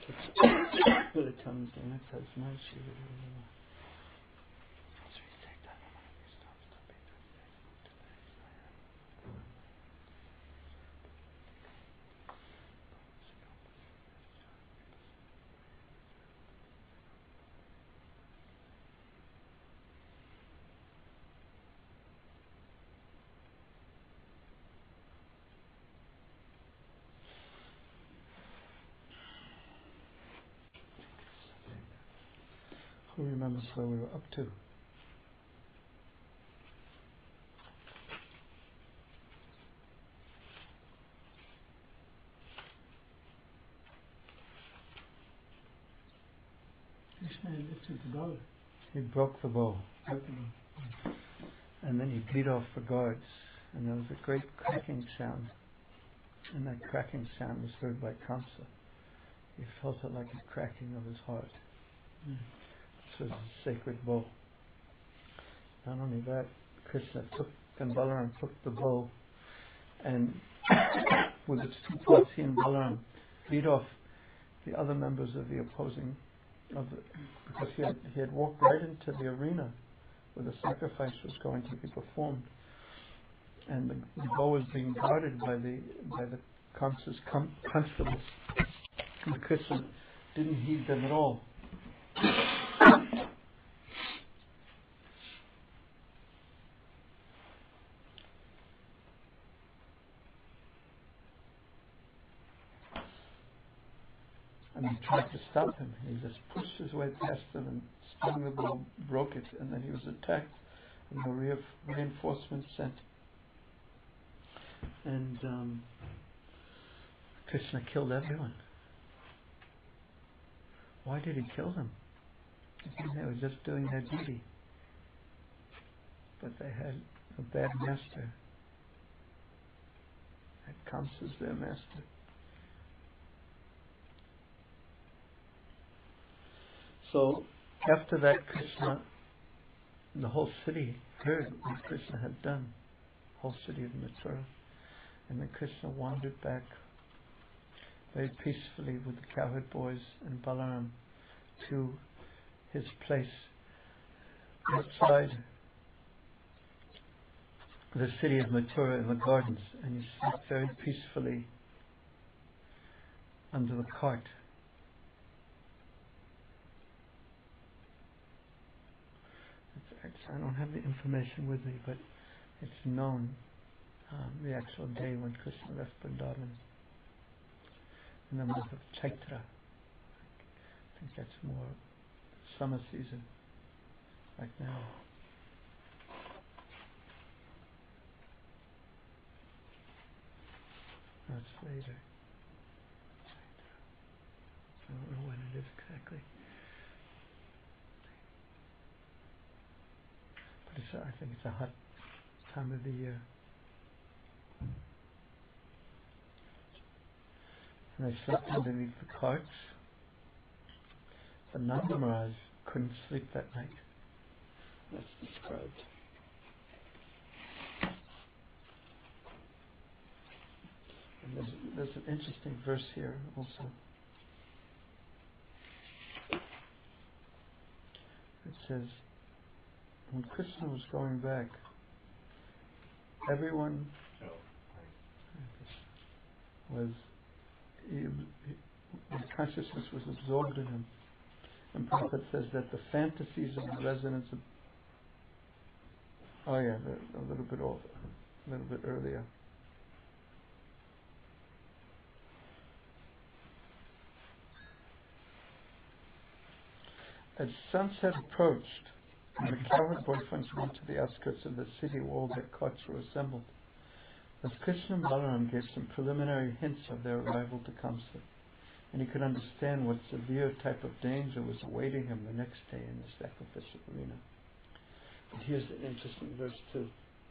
It comes in, it says, who remembers where we were up to? Krishna lifted the bow. He broke the bow. And then he beat off the guards. And there was a great cracking sound. And that cracking sound was heard by Kamsa. He felt it like a cracking of his heart. This was a sacred bow. Not only that, Krishna and Balaram took the bow and with its two parts, he and Balaram beat off the other members of the opposing, because he had walked right into the arena where the sacrifice was going to be performed, and the bow was being guarded by the Kamsa's constables. And Krishna didn't heed them at all. And he tried to stop him. He just pushed his way past them and swung the bow, broke it, and then he was attacked, and the reinforcements sent. And Krishna killed everyone. Why did he kill them? They were just doing their duty. But they had a bad master. That Kamsa as their master. So after that, Krishna, the whole city heard what Krishna had done, the whole city of Mathura. And then Krishna wandered back very peacefully with the cowherd boys and Balaram to his place outside the city of Mathura in the gardens, and he sat very peacefully under the cart. I don't have the information with me, but it's known the actual day when Krishna left Vrindavan in the month of Chaitra. I think that's more summer season, like now. That's later. I don't know when it is exactly. But I think it's a hot time of the year. And they slept underneath the carts. But Nanda Maharaj couldn't sleep that night. That's described. And there's an interesting verse here also. It says, when Krishna was going back, everyone was, his consciousness was absorbed in him. And Prabhupada says that the fantasies of the residents of, a little bit earlier. As sunset approached, and the cowherd boyfriends went to the outskirts of the city where all their carts were assembled, as Krishna and Balaram gave some preliminary hints of their arrival to Kamsa, and he could understand what severe type of danger was awaiting him the next day in the sacrificial arena. But here's an interesting verse too.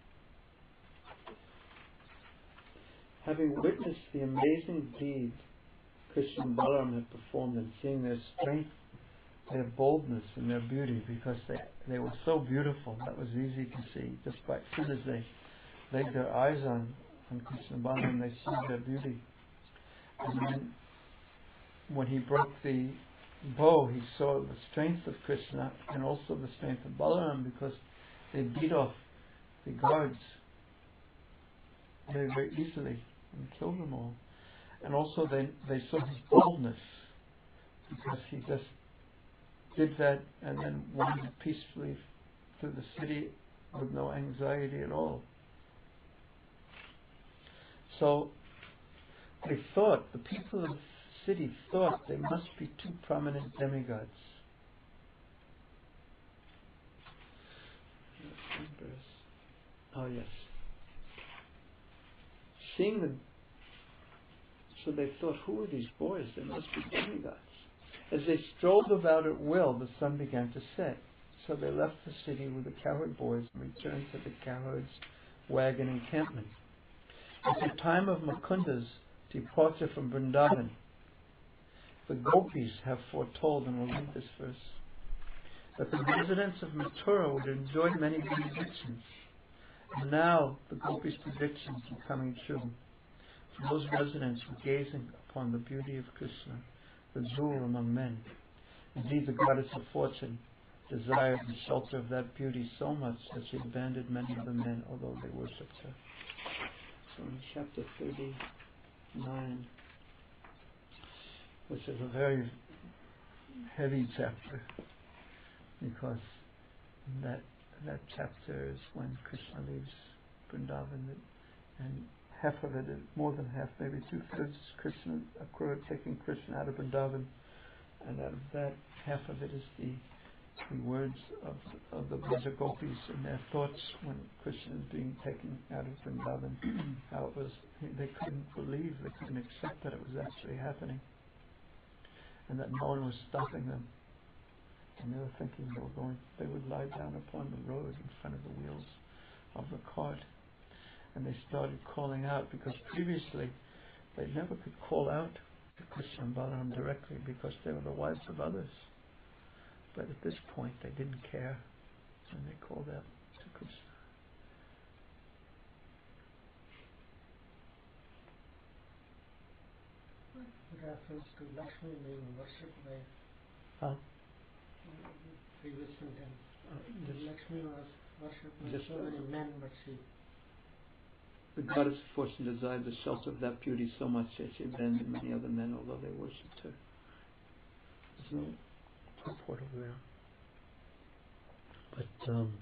Having witnessed the amazing deed Krishna and Balaram had performed, and seeing their strength, their boldness and their beauty, because they were so beautiful, that was easy to see. Just as soon as they laid their eyes on Krishna and Balaram, they saw their beauty. And then when he broke the bow, he saw the strength of Krishna and also the strength of Balaram, because they beat off the guards very, very easily and killed them all. And also they saw his boldness, because he just did that and then wandered peacefully through the city with no anxiety at all. So they thought, the people of the city thought, they must be two prominent demigods. Oh yes. So they thought, who are these boys? They must be demigods. As they strolled about at will, the sun began to set. So they left the city with the cowherd boys and returned to the cowherd's wagon encampment. At the time of Mukunda's departure from Vrindavan, the gopis have foretold, and we'll read this verse, that the residents of Mathura would enjoy many benedictions. And now the gopis' predictions are coming true. For those residents were gazing upon the beauty of Krishna, the jewel among men. Indeed, the goddess of fortune desired the shelter of that beauty so much that she abandoned many of the men, although they worshipped her. So in chapter 39, which is a very heavy chapter, because that chapter is when Krishna leaves Vrindavan, and half of it, more than half, maybe 2/3, is Krishna, Akrura taking Krishna out of Vrindavan, and out of that, half of it is the words of the Braja Gopis and their thoughts when Krishna is being taken out of Vrindavan. How it was, they couldn't believe, they couldn't accept that it was actually happening, and that no one was stopping them. And they were thinking they would lie down upon the road in front of the wheels of the cart. And they started calling out, because previously they never could call out to Krishna and Balaram directly, because they were the wives of others. But at this point they didn't care, and they called out to Krishna. Reference to Lakshmi being worshipped by previous sentence. Lakshmi was worshipped by so many men, but the goddess of fortune desired the shelter of that beauty so much that she abandoned many other men, although they worshipped her. There's no purport over there. But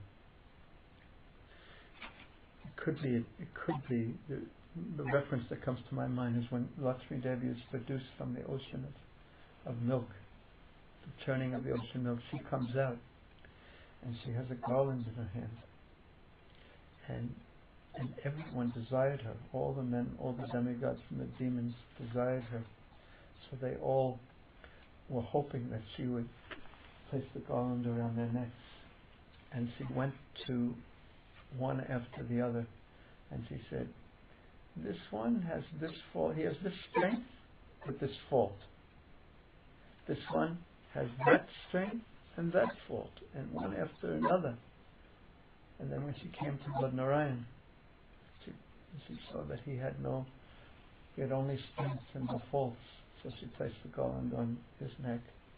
it could be the reference that comes to my mind is when Lakshmi Devi is produced from the ocean of milk, the churning of the ocean milk. She comes out and she has a garland in her hand, and everyone desired her. All the men, all the demigods and the demons desired her. So they all were hoping that she would place the garland around their necks. And she went to one after the other, and she said, this one has this fault, he has this strength with this fault. This one has that strength and that fault, and one after another. And then when she came to Lord Narayan, she saw that he had only strengths and no faults. So she placed the garland on his neck.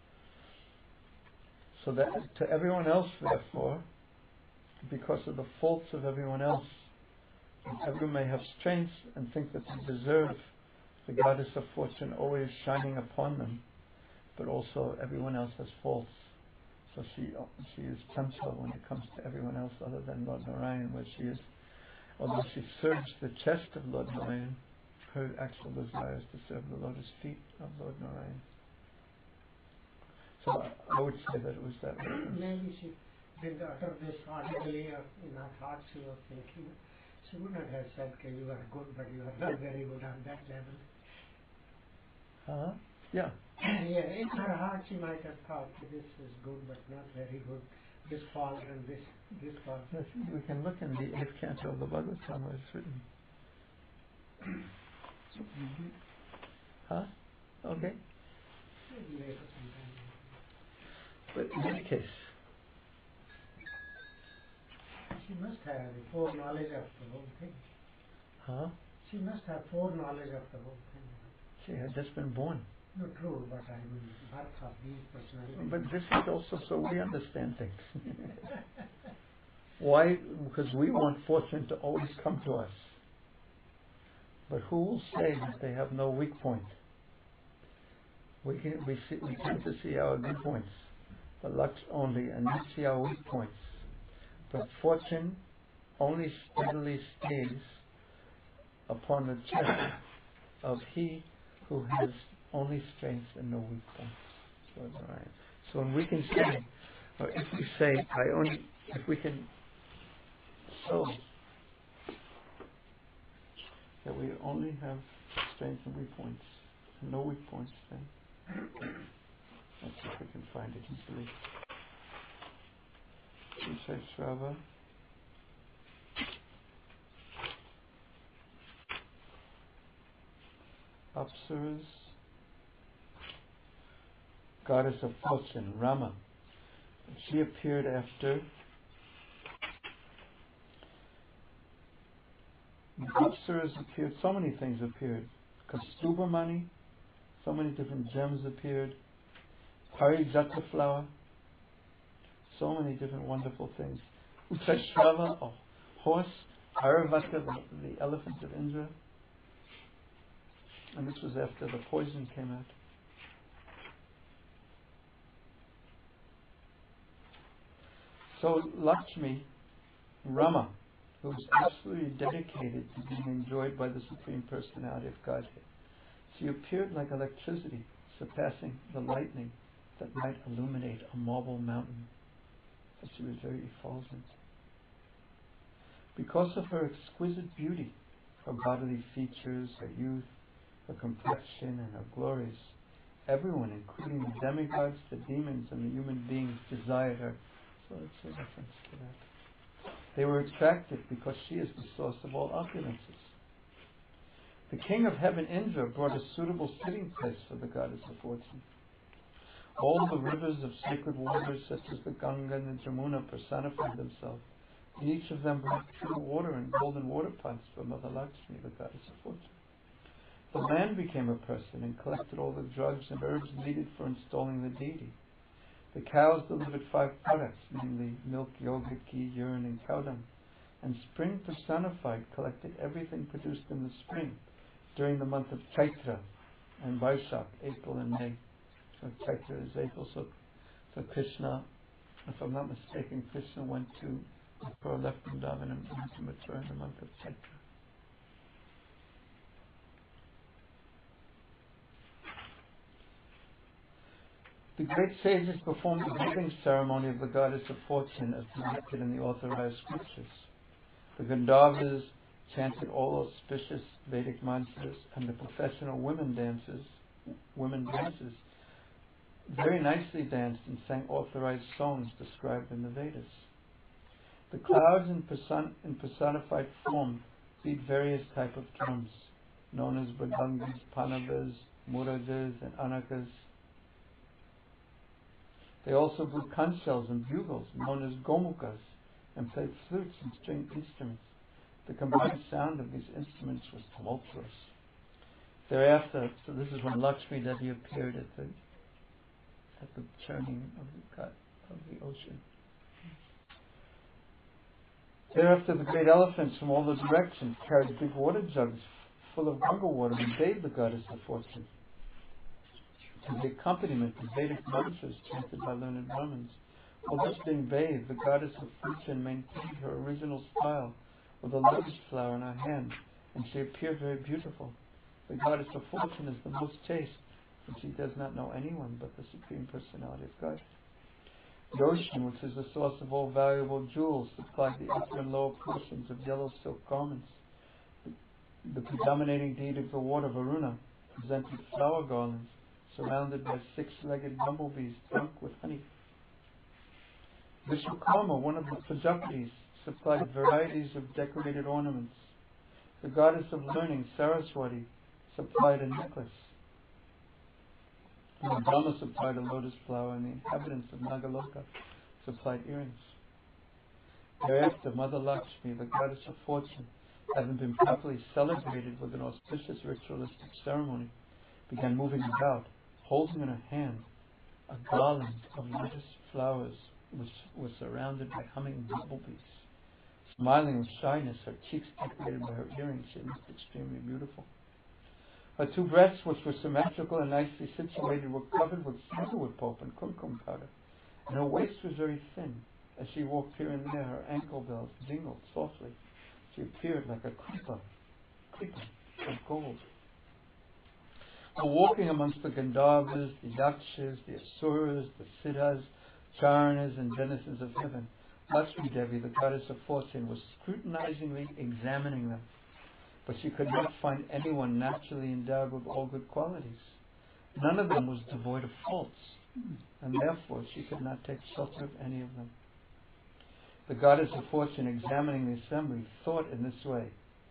So that to everyone else, therefore, because of the faults of everyone else, everyone may have strengths and think that they deserve the goddess of fortune always shining upon them, but also everyone else has faults. So she is Chanchal when it comes to everyone else other than Lord Narayan, where she is, although she serves the chest of Lord Narayan, her actual desire is to serve the lotus feet of Lord Narayan. So I would say that it was that way. Maybe she didn't utter this audibly, or in her heart she was thinking. She would not have said, okay, you are good, but you are not very good on that level. Yeah. Yeah, in her heart she might have thought, this is good, but not very good. This fault and this fault. Yes, we can look in the 8th canto of the Bhagavatam where it's written. Okay. Later sometime. But in any case, she must have foreknowledge of the whole thing. She must have foreknowledge of the whole thing. She had just been born. No, true, but I mean, birth of these personalities. But this is also so we understand things. Why? Because we want fortune to always come to us. But who will say that they have no weak point? We tend to see our good points, but luck only, and not see our weak points. But fortune only steadily stays upon the chest of he who has only strength and no weak points. So when we can say, or if we say, if we can show that we only have strength and weak points, and no weak points, then let's see if we can find it easily. We say Shrava. Apsaras, goddess of fortune, Rama. She appeared after the Apsaras appeared, so many things appeared. Kastubamani, so many different gems appeared. Parijata flower, so many different wonderful things. Uttashrava, a horse. Airavata, the elephant of Indra. And this was after the poison came out. So Lakshmi, Rama, who was absolutely dedicated to being enjoyed by the Supreme Personality of Godhead, she appeared like electricity, surpassing the lightning that might illuminate a marble mountain. But she was very effulgent. Because of her exquisite beauty, her bodily features, her youth, her complexion, and her glories, everyone, including the demigods, the demons, and the human beings, desired her. So it's a reference to that. They were attracted because she is the source of all opulences. The king of heaven, Indra, brought a suitable sitting place for the goddess of fortune. All the rivers of sacred waters, such as the Ganga and the Jamuna, personified themselves. And each of them brought pure water and golden water pots for Mother Lakshmi, the goddess of fortune. The land became a person and collected all the drugs and herbs needed for installing the deity. The cows delivered 5 products, namely milk, yogurt, ghee, urine, and cow dung. And spring personified collected everything produced in the spring during the month of Chaitra and Vaishak, April and May. So Chaitra is April, so Krishna, if I'm not mistaken, Krishna went to left Vrindavan and went to Mathura in the month of Chaitra. The great sages performed the bathing ceremony of the goddess of fortune as depicted in the authorized scriptures. The Gandharvas chanted all auspicious Vedic mantras, and the professional women dancers very nicely danced and sang authorized songs described in the Vedas. The clouds in personified form beat various types of drums, known as Mridangas, Panavas, Murajas, and Anakas. They also blew conch shells and bugles, known as gomukas, and played flutes and stringed instruments. The combined sound of these instruments was tumultuous. Thereafter, so this is when Lakshmi Devi appeared at the churning of the ocean. Thereafter, the great elephants from all the directions carried big water jugs full of Ganga water and bathed the goddess of fortune. To the accompaniment of Vedic mantras chanted by learned Brahmins. While thus being bathed, the goddess of fortune maintained her original style with a lotus flower in her hand, and she appeared very beautiful. The goddess of fortune is the most chaste, for she does not know anyone but the Supreme Personality of God. The ocean, which is the source of all valuable jewels, supplied the upper and lower portions of yellow silk garments. The predominating deity of the water, Varuna, presented flower garlands surrounded by 6-legged bumblebees drunk with honey. Vishwakarma, one of the Prajapatis, supplied varieties of decorated ornaments. The goddess of learning, Saraswati, supplied a necklace. And Brahma supplied a lotus flower, and the inhabitants of Nagaloka supplied earrings. Thereafter, Mother Lakshmi, the goddess of fortune, having been properly celebrated with an auspicious ritualistic ceremony, began moving about, holding in her hand a garland of lotus flowers which was surrounded by humming bumblebees. Smiling with shyness, her cheeks decorated by her earrings, she looked extremely beautiful. Her two breasts, which were symmetrical and nicely situated, were covered with sandalwood pulp and kumkum powder, and her waist was very thin. As she walked here and there, her ankle bells jingled softly. She appeared like a creeper of gold. While walking amongst the Gandharvas, the Yakshas, the Asuras, the Siddhas, Charanas, and denizens of heaven, Lakshmi Devi, the goddess of fortune, was scrutinizingly examining them. But she could not find anyone naturally endowed with all good qualities. None of them was devoid of faults, and therefore she could not take shelter of any of them. The goddess of fortune, examining the assembly, thought in this way: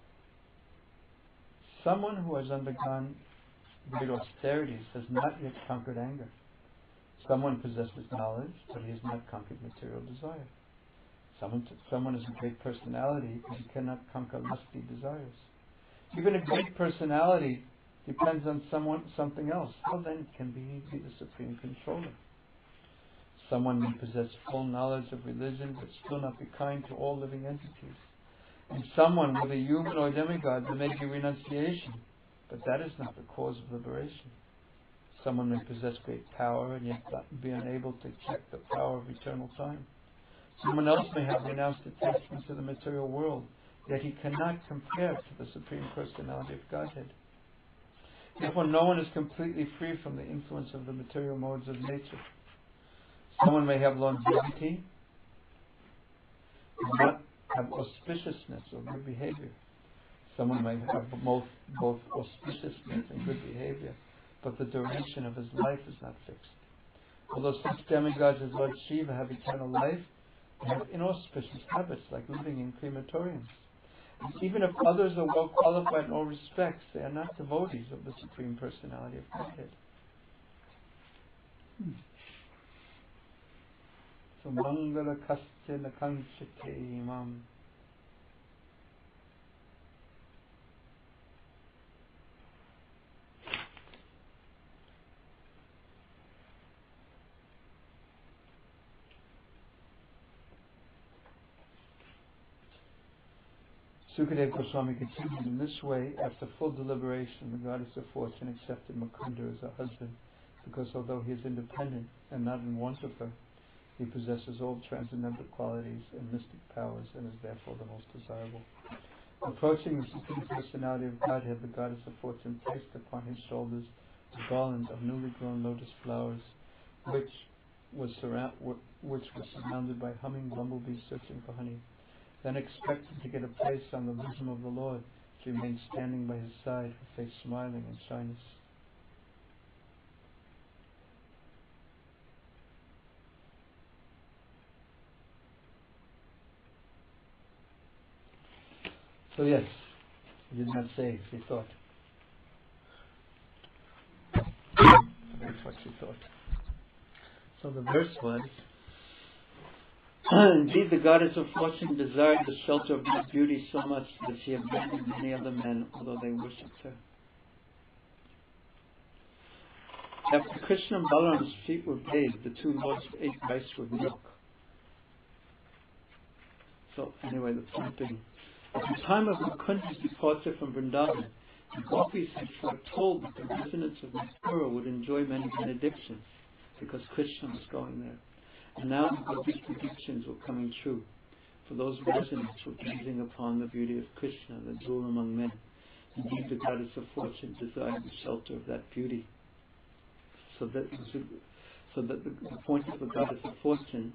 someone who has undergone great austerities has not yet conquered anger. Someone possesses knowledge, but he has not conquered material desire. Someone has a great personality, but he cannot conquer lusty desires. Even a great personality depends on something else. How then can he be the supreme controller? Someone may possess full knowledge of religion, but still not be kind to all living entities. And someone, whether human or demigod, there may be renunciation, but that is not the cause of liberation. Someone may possess great power and yet be unable to check the power of eternal time. Someone else may have renounced attachment to the material world, yet he cannot compare to the Supreme Personality of Godhead. Therefore, no one is completely free from the influence of the material modes of nature. Someone may have longevity and not have auspiciousness or good behavior. Someone may have both auspiciousness and good behavior, but the duration of his life is not fixed. Although such demigods as Lord Shiva have eternal life, they have inauspicious habits like living in crematoriums. And even if others are well qualified in all respects, they are not devotees of the Supreme Personality of Godhead. So Mangala Kasya Nakanchite Imam. Sukadeva Goswami continued in this way. After full deliberation, the goddess of fortune accepted Mukunda as her husband, because although he is independent and not in want of her, he possesses all transcendental qualities and mystic powers and is therefore the most desirable. Approaching the Supreme Personality of Godhead, the goddess of fortune placed upon his shoulders a garland of newly grown lotus flowers, which was surrounded by humming bumblebees searching for honey. Then, expecting to get a place on the bosom of the Lord, she remained standing by his side, her face smiling in shyness. So yes, he did not say, she thought. That's what she thought. So the verse was, indeed, the goddess of fortune desired the shelter of that beauty so much that she abandoned many other men, although they worshipped her. After Krishna and Balaram's feet were bathed, the two lords ate rice with milk. So anyway, the point being, at the time of Mukunda's departure from Vrindavan, the gopis had foretold that the residents of Mathura would enjoy many benedictions because Krishna was going there. And now the gopis' predictions were coming true, for those residents were gazing upon the beauty of Krishna, the jewel among men. Indeed, the goddess of fortune desired the shelter of that beauty. So that the point of the goddess of fortune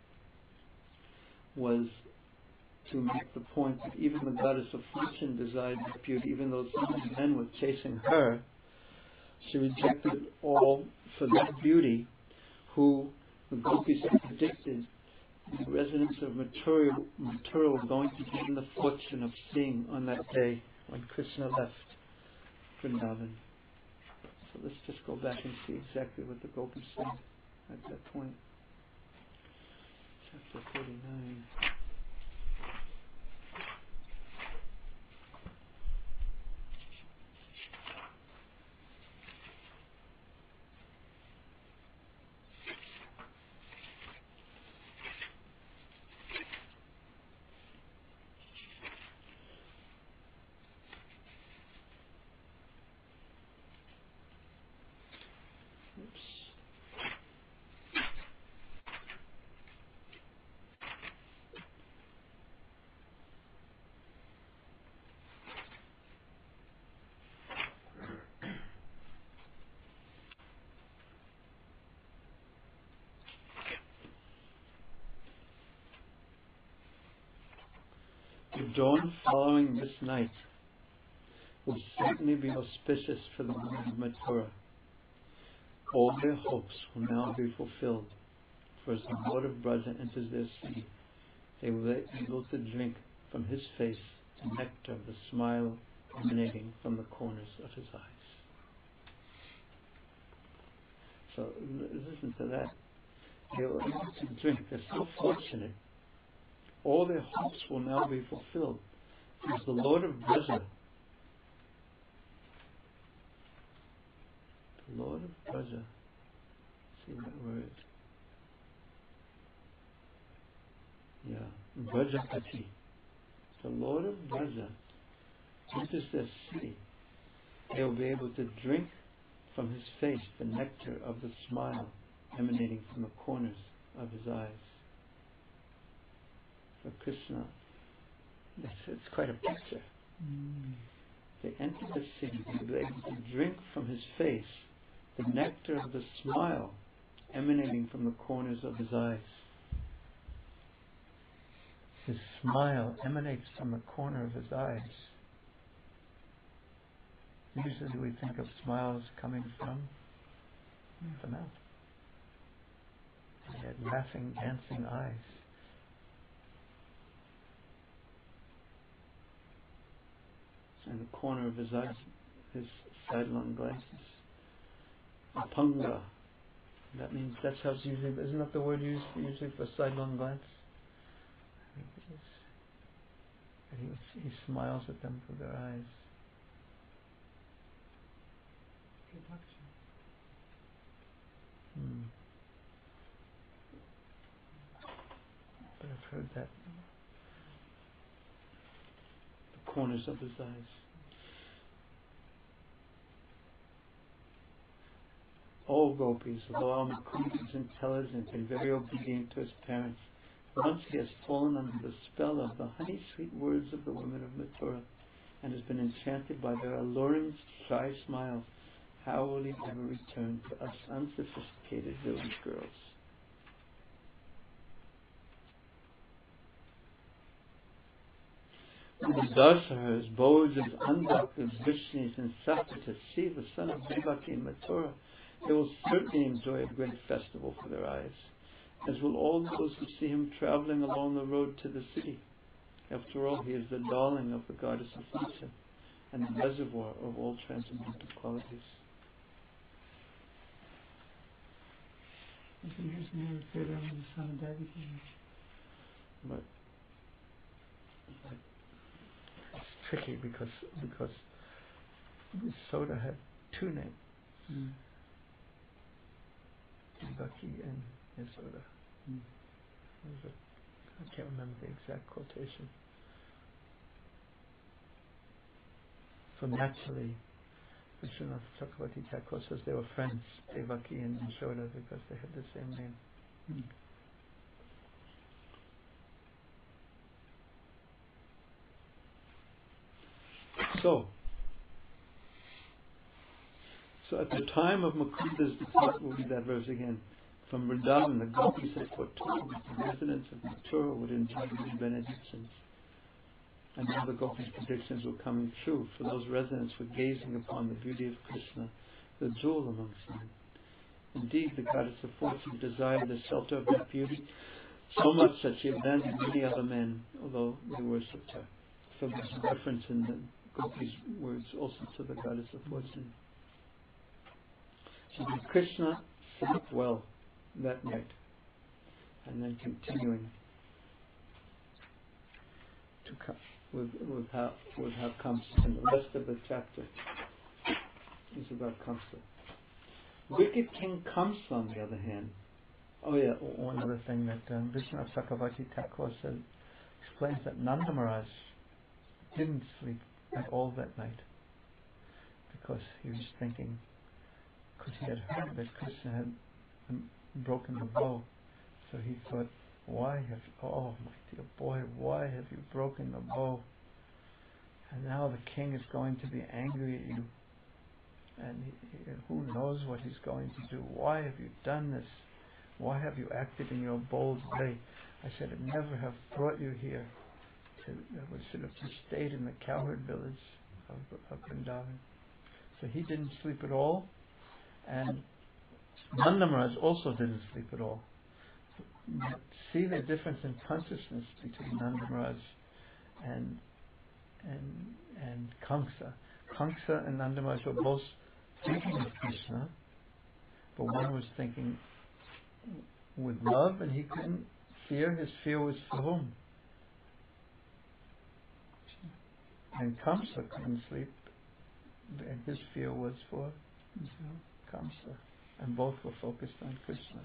was to make the point that even the goddess of fortune desired that beauty, even though so many men were chasing her. She rejected all for that beauty who the gopis had predicted the residents of Mathura were going to gain the fortune of seeing on that day when Krishna left Vrindavan. So let's just go back and see exactly what the gopis said at that point. Chapter 49. dawn following this night will certainly be auspicious for the women of Mathura. All their hopes will now be fulfilled, for as the Lord of Braja enters their city, they will be able to drink from his face the nectar of the smile emanating from the corners of his eyes. So listen to that. They will be able to drink. They're so fortunate. All their hopes will now be fulfilled. As the Lord of Braja, the Lord of Braja, see that word? Yeah, Brajapati. The Lord of Braja enters their city. They will be able to drink from his face the nectar of the smile emanating from the corners of his eyes. For Krishna, it's quite a picture. They enter the city, they will be able to drink from his face the nectar of the smile emanating from the corners of his eyes. His smile emanates from the corner of his eyes. Usually we think of smiles coming from the mouth. He had laughing, dancing eyes. And the corner of his eyes, his sidelong glances. Apanga. That means that's how it's usually, isn't that the word used usually for sidelong glance? And he smiles at them through their eyes. But I've heard that. The corners of his eyes. All gopis, although our Mukund is intelligent and very obedient to his parents, once he has fallen under the spell of the honey-sweet words of the women of Mathura and has been enchanted by their alluring, shy smiles, how will he ever return to us unsophisticated village girls? When the Darshahars, Bhojas, Andhakas, Vrishnis and Sakratas see the son of Devaki in Mathura, they will certainly enjoy a great festival for their eyes, as will all those who see him travelling along the road to the city. After all, he is the darling of the goddess of fortune and the reservoir of all transcendental qualities. But it's tricky because Yashoda had two names. Devaki and Yashoda. I can't remember the exact quotation. So naturally, Vishwanath Chakravarti Thakur says they were friends, Devaki and Yashoda, because they had the same name. So at the time of Mukunda's departure, we'll read that verse again. From Vrindavan, the gopis had foretold that the residents of Mathura would enjoy many benedictions. And now the gopis' predictions were coming true, for those residents were gazing upon the beauty of Krishna, the jewel amongst men. Indeed, the goddess of fortune desired the shelter of that beauty so much that she abandoned many other men, although they worshipped her. So there's a reference in the gopis' words also to the goddess of fortune. So Krishna slept well that night, and then continuing to come with how Kamsa, and the rest of the chapter is about Kamsa. Wicked King Kamsa, on the other hand. Oh yeah, one other thing that Vishwanath Chakravarti Thakur said, explains that Nanda Maharaj didn't sleep at all that night because he was thinking, because he had heard that Krishna had broken the bow, so he thought, why have you broken the bow? And now the king is going to be angry at you, and who knows what he's going to do. Why have you done this? Why have you acted in your bold way? I should never have brought you here we should have just stayed in the cowherd village of Vrindavan. So he didn't sleep at all, and Nanda Maharaj also didn't sleep at all. But see the difference in consciousness between Nanda Maharaj and Kamsa. Kamsa and Nanda Maharaj were both thinking of Krishna, but one was thinking with love, and he couldn't fear. His fear was for whom? And Kamsa couldn't sleep, and his fear was for Kamsa. And both were focused on Krishna.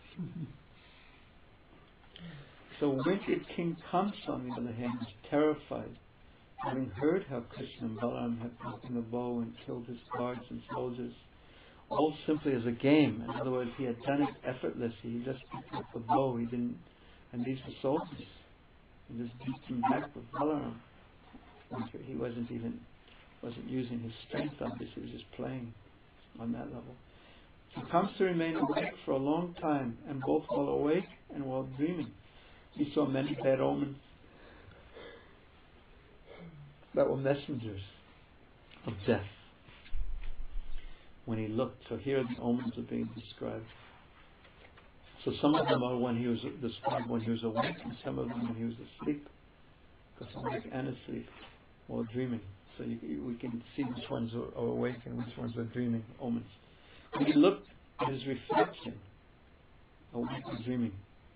So wicked King Kamsa, on the other hand, was terrified, having heard how Krishna and Balaram had broken the bow and killed his guards and soldiers, all simply as a game. In other words, he had done it effortlessly. He just picked up the bow. He didn't, and these were soldiers. He just beat them back with Balaram. He wasn't using his strength. Obviously, he was just playing on that level. So Kamsa remained awake for a long time, and both while awake and while dreaming, he saw many bad omens that were messengers of death. When he looked, so here the omens are being described. So some of them are when he was described when he was awake, and some of them when he was asleep, because awake and asleep while dreaming. So we can see which ones are awake and which ones are dreaming omens. When he looked at his reflection, awake or dreaming,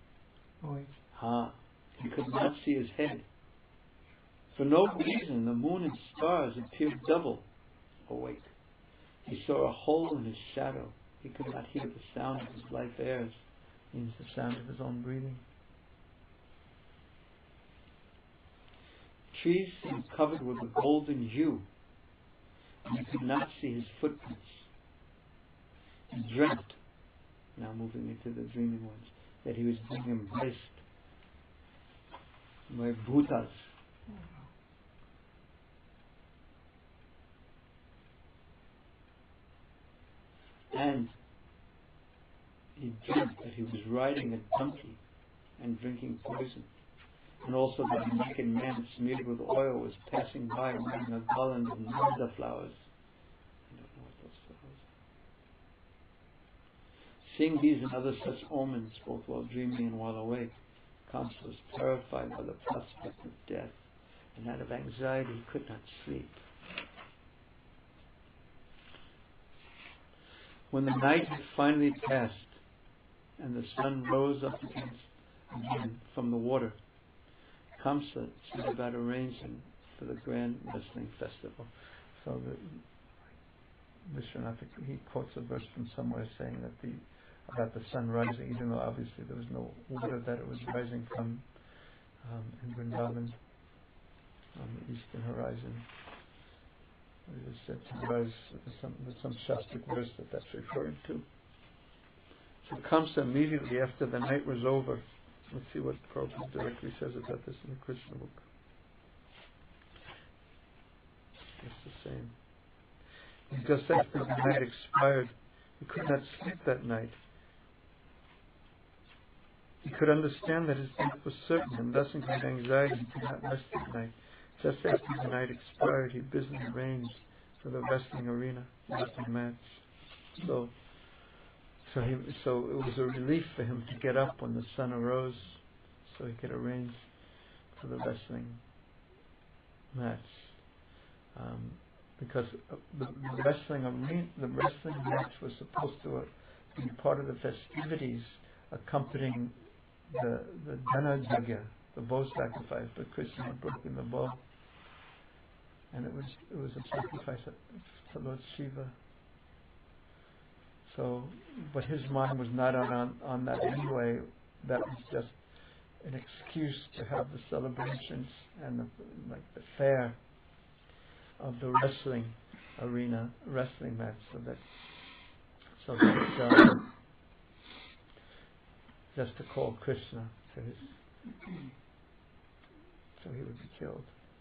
he could not see his head. For no reason, the moon and stars appeared double awake. He saw a hole in his shadow. He could not hear the sound of his life airs, means the sound of his own breathing. Trees seemed covered with a golden hue, and he could not see his footprints. He dreamt, now moving into the dreaming ones, that he was being embraced by bhutas. And he dreamt that he was riding a donkey and drinking poison, and also that a naked man smeared with oil was passing by wearing a garland of nanda flowers. I don't know what those flowers are. Seeing these and other such omens, both while dreaming and while awake, Kamsa was terrified by the prospect of death, and out of anxiety he could not sleep. When the night had finally passed, and the sun rose up again from the water, Kamsa set about arranging for the grand wrestling festival. So Vishwanath, he quotes a verse from somewhere saying that about the sun rising, even though obviously there was no water that it was rising from in Vrindavan on the eastern horizon. It is said to rise. There's some Shastric verse that's referring to. So Kamsa immediately after the night was over. Let's see what Prabhupada directly says about this in the Krishna book. It's the same. Just after the night expired, he could not sleep that night. He could understand that his death was certain, and thus in great anxiety he could not rest that night. Just after the night expired, he busily arranged for the wrestling arena, wrestling match. So it was a relief for him to get up when the sun arose, so he could arrange for the wrestling match. Because the wrestling match was supposed to be part of the festivities accompanying the Dana Yagya, the bow sacrifice, but Krishna had broken the bow, and it was a sacrifice to Lord Shiva. So, but his mind was not on that anyway. That was just an excuse to have the celebrations and the fair of the wrestling arena, wrestling match, so that just to call Krishna to so he would be killed.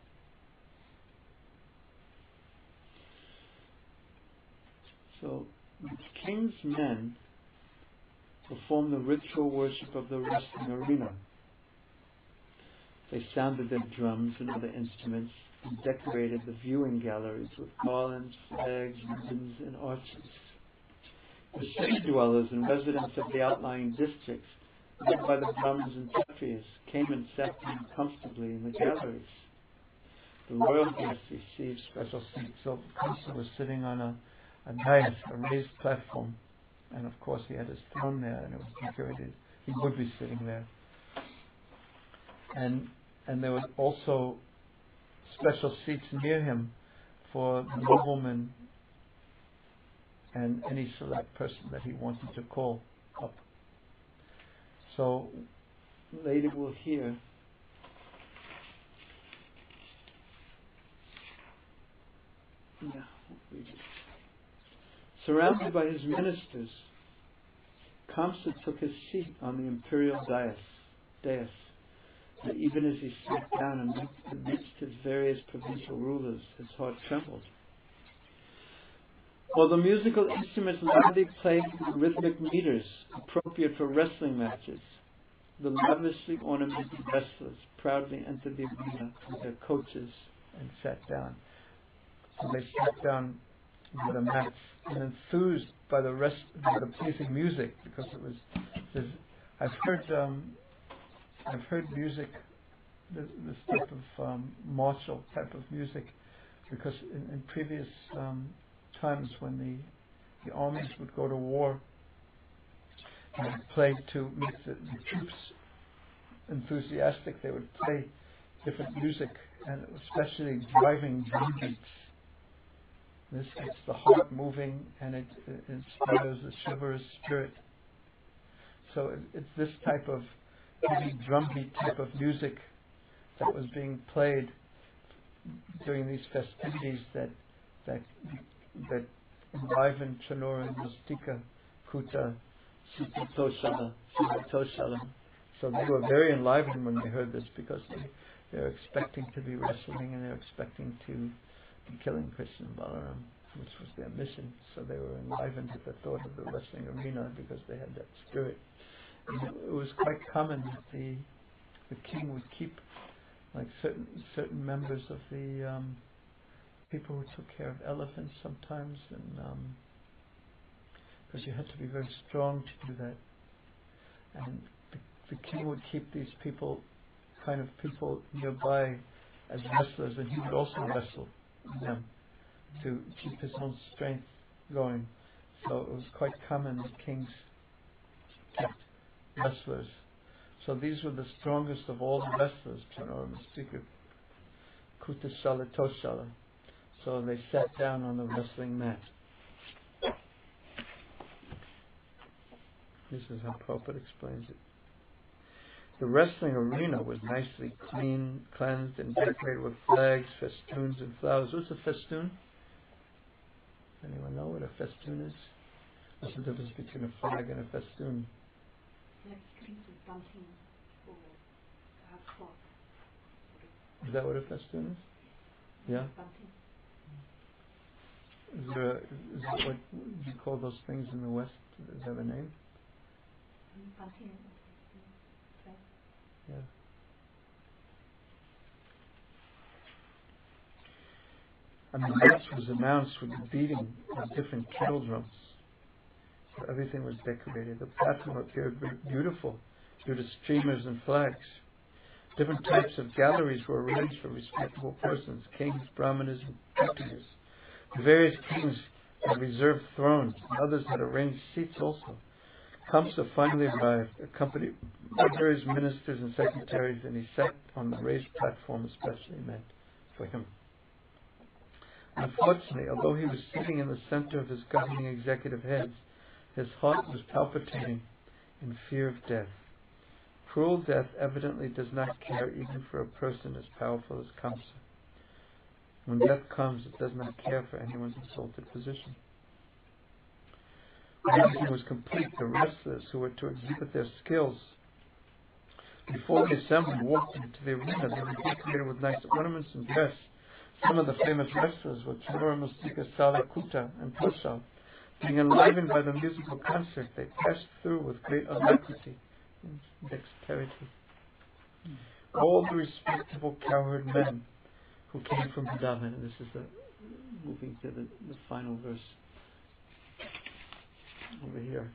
So the king's men performed the ritual worship of the wrestling arena. They sounded their drums and other instruments and decorated the viewing galleries with garlands, flags, ribbons, and arches. The city dwellers and residents of the outlying districts, led by the Brahmins and Kshatriyas, came and sat down comfortably in the galleries. The royal guests received special seats. So Kamsa was sitting on a dais, a raised platform, and of course he had his throne there, and it was decorated. He would be sitting there, and there were also special seats near him for the noblemen and any select person that he wanted to call up. So later we'll hear surrounded by his ministers, Kamsa took his seat on the imperial dais. But even as he sat down amidst his various provincial rulers, his heart trembled. While the musical instruments loudly played the rhythmic meters appropriate for wrestling matches, the lavishly ornamented wrestlers proudly entered the arena with their coaches and sat down. So they sat down with a mats and enthused by the pleasing music, because it was. I've heard music, this type of martial type of music, because in previous times when the armies would go to war, they would play to make the troops enthusiastic. They would play different music, and especially driving drum beats. This gets the heart moving, and it inspires a chivalrous spirit. So it's this type of heavy drumbeat type of music that was being played during these festivities that enlivened Chanura and Mustika, Kuta, Sutotoshala. So they were very enlivened when they heard this, because they were expecting to be wrestling, and they were expecting to be killing Krishna and Balaram, which was their mission. So they were enlivened at the thought of the wrestling arena, because they had that spirit. And it was quite common that the king would keep like certain members of the people who took care of elephants sometimes, and because you had to be very strong to do that. And the king would keep these people nearby as wrestlers, and he would also wrestle them to keep his own strength going. So it was quite common that kings kept wrestlers. So these were the strongest of all the wrestlers, Chanura, Mustika, Kutashala, Toshala. So they sat down on the wrestling mat. This is how Prabhupada explains it. The wrestling arena was nicely cleansed, and decorated with flags, festoons, and flowers. What's a festoon? Anyone know what a festoon is? What's the difference between a flag and a festoon? Like strings with bunting or cloth. Is that what a festoon is? Yeah. Bunting. Is that what you call those things in the West? Does that have a name? Bunting. Yeah. And the match was announced with the beating of different kettle drums. So everything was decorated. The platform appeared very beautiful due to streamers and flags. Different types of galleries were arranged for respectable persons, kings, brahmanas, and kshatriyas. The various kings had reserved thrones, and others had arranged seats also. Kamsa finally arrived, accompanied by various ministers and secretaries, and he sat on the raised platform especially meant for him. Unfortunately, although he was sitting in the center of his governing executive heads, his heart was palpitating in fear of death. Cruel death evidently does not care even for a person as powerful as Kamsa. When death comes, it does not care for anyone's exalted position. When everything was complete, the wrestlers who were to exhibit their skills before the assembly walked into the arena. They were decorated with nice ornaments and dress. Some of the famous wrestlers were Chanura, Mustika, Sala, Kuta, and Toshal. Being enlivened by the musical concert, they passed through with great alacrity and dexterity. all the respectable cowherd men who came from Vrindavan. And this is moving to the final verse over here.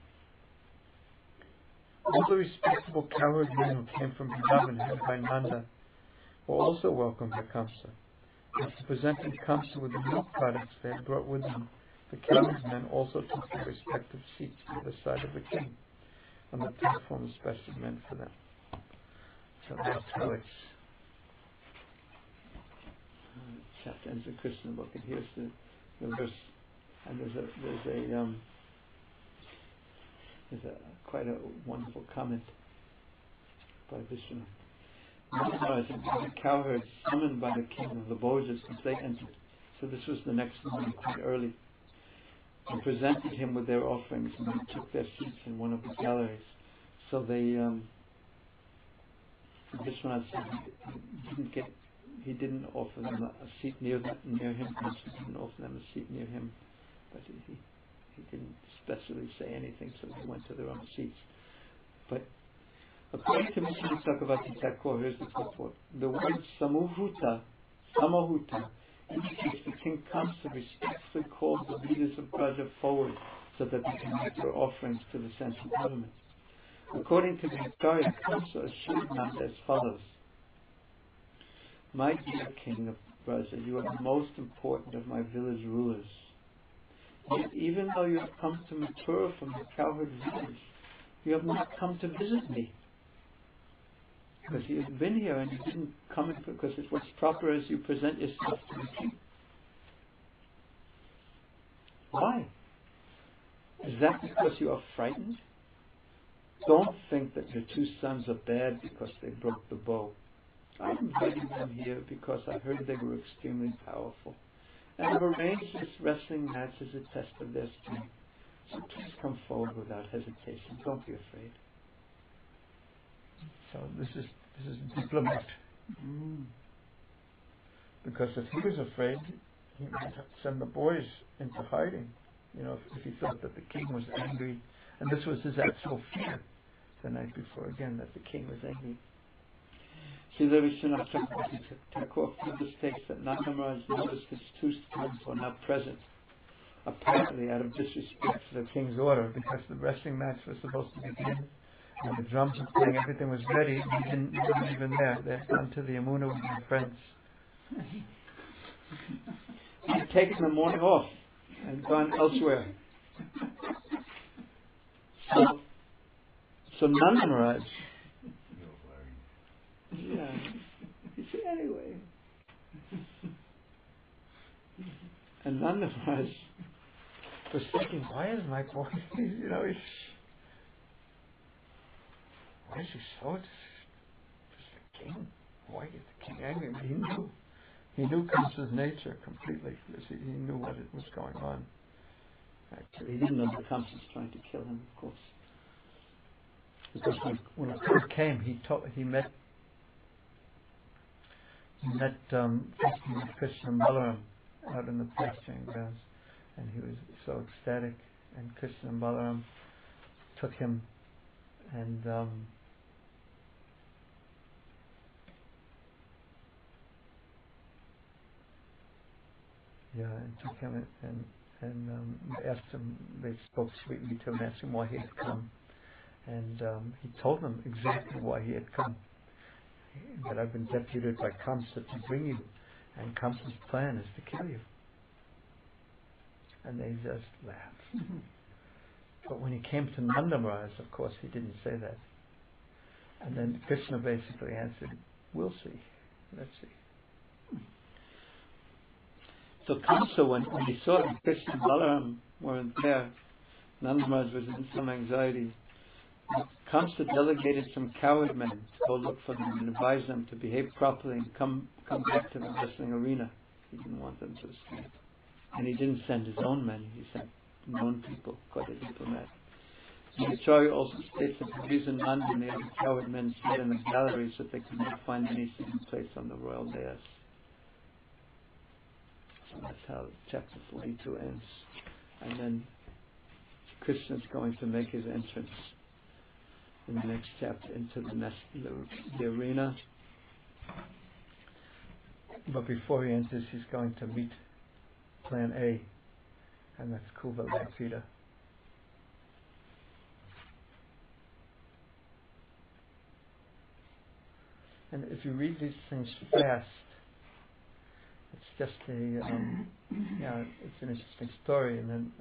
All the respectable cowherd men who came from Vrindavan, headed by Nanda, were also welcomed by Kamsa. After presenting Kamsa with the milk products they had brought with them, the cowherd men also took their respective seats to the side of the king, on the platform especially meant for them. So that's how it's chapter ends the Krishna book, and here's the verse, and there's quite a wonderful comment by Vishnu. The cowherds summoned by the king of the Bhojas as they entered. So this was the next morning, quite early, and presented him with their offerings, and they took their seats in one of the galleries. So they, Vishwanath said he didn't offer them a seat near him. He didn't offer them a seat near him, but he didn't specially say anything, so they went to their own seats. But according to Mr. Chakravarti Thakur, here's the purport. The word Samahuta indicates the king comes to respectfully call the leaders of Braja forward so that they can make their offerings to the central government. According to the Acharya, Kamsa assured Nanda as follows: My dear king of Braja, you are the most important of my village rulers. Yet even though you have come to Mathura from the cowherd village, you have not come to visit me. Because you have been here and you didn't come because it's what's proper as you present yourself to the king. Why? Is that because you are frightened? Don't think that your two sons are bad because they broke the bow. I invited them here because I heard they were extremely powerful, and I've arranged this wrestling match as a test of their strength. So please come forward without hesitation. Don't be afraid. So this is diplomat. Because if he was afraid, he might have to send the boys into hiding. If he thought that the king was angry, and this was his actual fear the night before, again, that the king was angry. Srila Vishwanath Chakravarti Thakur further states that Nanda Maharaj noticed his two sons were not present, apparently out of disrespect for the king's order, because the wrestling match was supposed to begin, and the drums were playing, everything was ready, and they weren't even there. They had gone to the Yamuna with their friends. They had taken the morning off and gone elsewhere. So Nanda Maharaj, he said, anyway. And Nanda Maharaj was thinking, why is my boy, why is he so just the king? Why is the king angry? He knew Kamsa's nature completely, because he knew what was going on. Actually, he didn't know that Kamsa was trying to kill him, of course. Because when Akrura came, he met Krishna and Balaram out in the pasturing grounds, and he was so ecstatic. And Krishna and Balaram took him and took him and asked him. They spoke sweetly to him, asked him why he had come. And he told them exactly why he had come. That I've been deputed by Kamsa to bring you, and Kamsa's plan is to kill you. And they just laughed. But when he came to Nanda Maharaj, of course, he didn't say that. And then Krishna basically answered, we'll see. Let's see. So Kamsa, when he saw that Krishna and Balaram weren't there, Nanda Maharaj was in some anxiety. Kamsa delegated some cowherd men to go look for them and advise them to behave properly and come back to the wrestling arena. He didn't want them to escape. And he didn't send his own men, he sent known people, quite a diplomat. The Acharya also states that the reason Nanda and the other cowherd men stayed in the galleries that they could not find any sitting place on the royal dais. So that's how chapter 42 ends. And then Krishna's going to make his entrance in the next chapter into the arena, But before he enters, he's going to meet Plan A, and that's Kuvalayapita. And if you read these things fast, it's just a it's an interesting story, and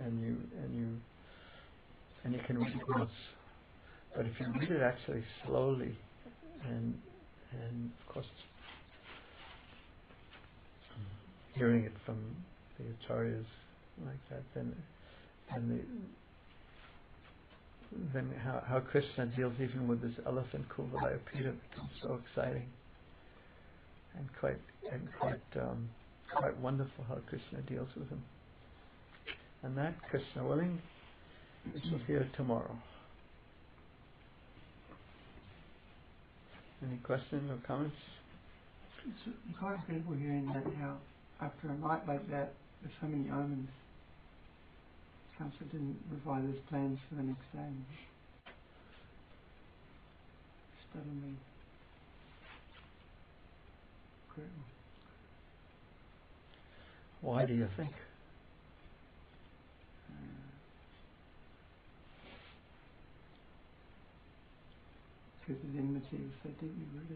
you can read it once. But if you read it actually slowly, and of course hearing it from the acharyas like that, then how Krishna deals even with this elephant Kuvalayapita becomes so exciting and quite wonderful how Krishna deals with him. And that, Krishna willing, we shall hear tomorrow. Any questions or comments? It's quite incredible hearing that how after a night like that, with so many omens, Kamsa didn't revise his plans for the next day. Suddenly, incredible. Why do you think? Because his enmity was so deeply rooted.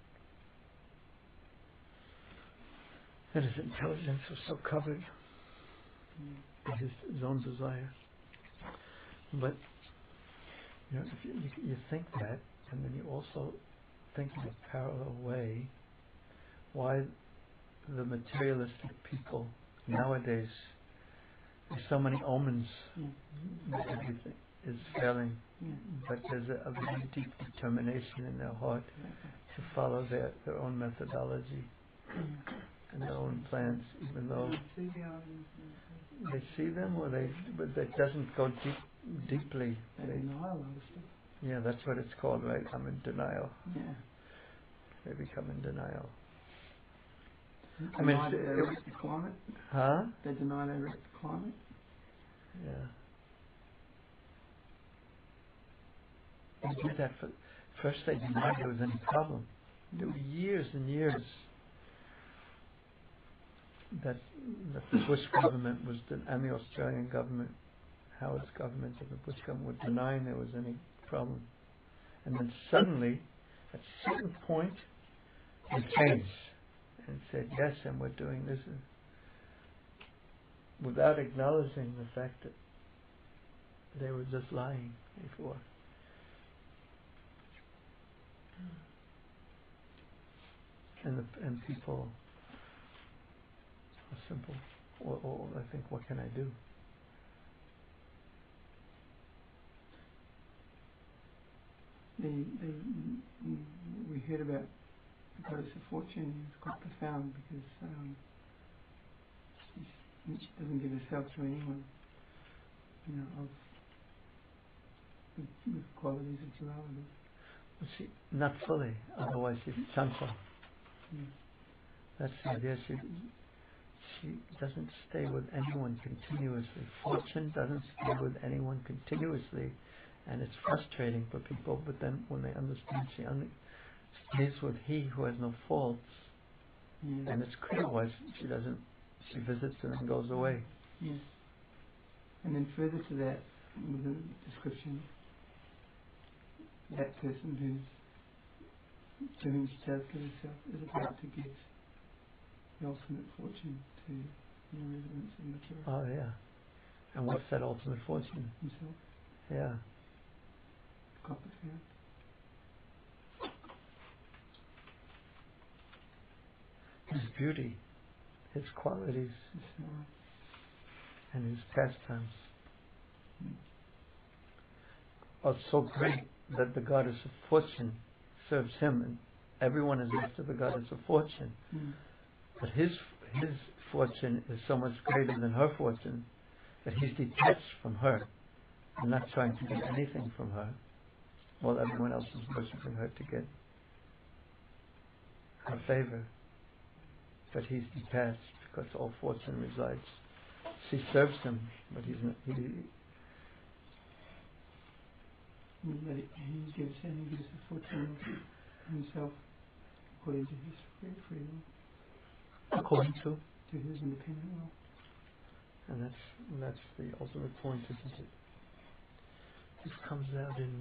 And his intelligence was so covered by his own desire. But if you think that, and then you also think in a parallel way why the materialistic people nowadays, there's so many omens that everything is failing, but there's a very deep determination in their heart to follow their own methodology and their own plans, even though they see them, but it doesn't go deeply. They deny a lot of stuff. Yeah, that's what it's called, right? I'm in denial. Yeah. They become in denial. They deny they wrecked the climate. Huh? They deny they wrecked the climate. Yeah. They did that first. They denied there was any problem. There were years and years that the Bush government and the Australian government, Howard's government and the Bush government were denying there was any problem. And then suddenly, at a certain point, they changed and said, yes, and we're doing this, without acknowledging the fact that they were just lying before. And people are simple. Or I think, what can I do? We heard about the goddess of fortune. It's quite profound because she doesn't give herself to anyone, with qualities of duality. Well, not fully, otherwise she's chancel. That's the idea. She doesn't stay with anyone continuously. Fortune doesn't stay with anyone continuously, and it's frustrating for people. But then, when they understand, she stays with he who has no faults, and it's clear why she doesn't. She visits and then goes away. Yes. And then further to that, with the description, that person to whom she does give herself is about to give the ultimate fortune to the residents of Mathura. Oh yeah. And what's that ultimate fortune? Himself. Yeah. Quite profound. His beauty, his qualities, and his pastimes are so great that the goddess of fortune serves him, and everyone is after the goddess of fortune. But his fortune is so much greater than her fortune that he's detached from her and not trying to get anything from her, while everyone else is worshipping her to get her favor. But he's detached because all fortune resides. She serves him, but he's not. He gives the fortune himself. according to his free will, according to, his independent will. and that's the ultimate point, isn't it? This comes out in